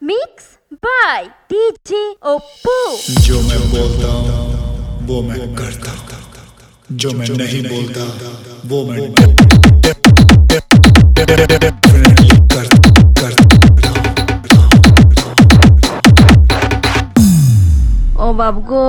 Mix by DJ Oppo. जो मैं बोलता हूँ वो मैं करता हूँ, जो मैं नहीं बोलता वो मैं ओ बाबू गो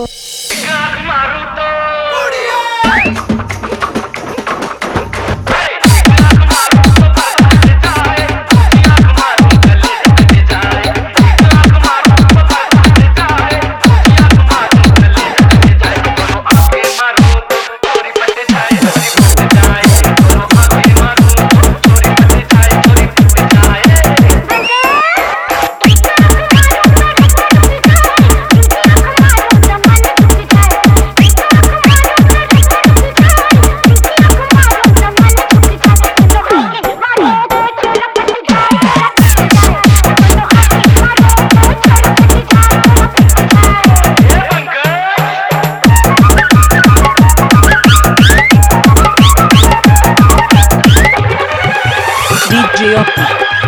DJ Oppo,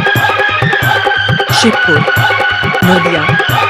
Shibpur, Nadia.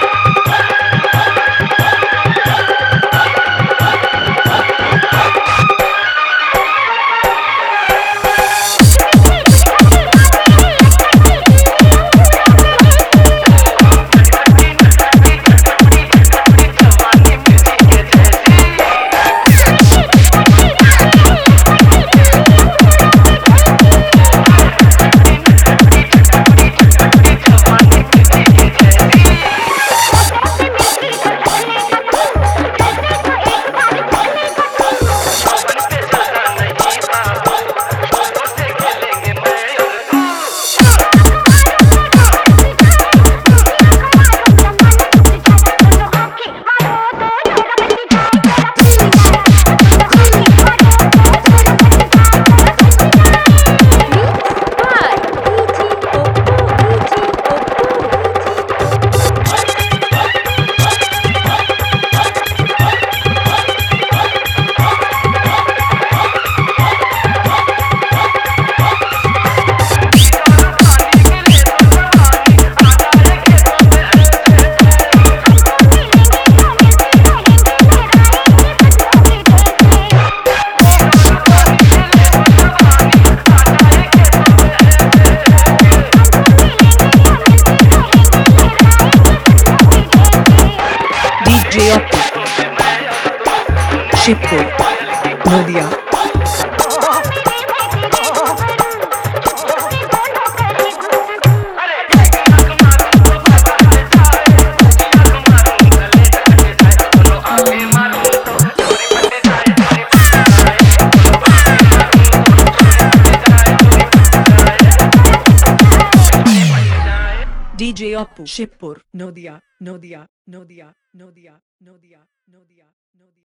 DJ Oppo, Shibpur, Nadia. DJ Oppo, Shibpur, Nadia, Nadia, Nadia, Nadia, Nadia, Nadia, Nadia.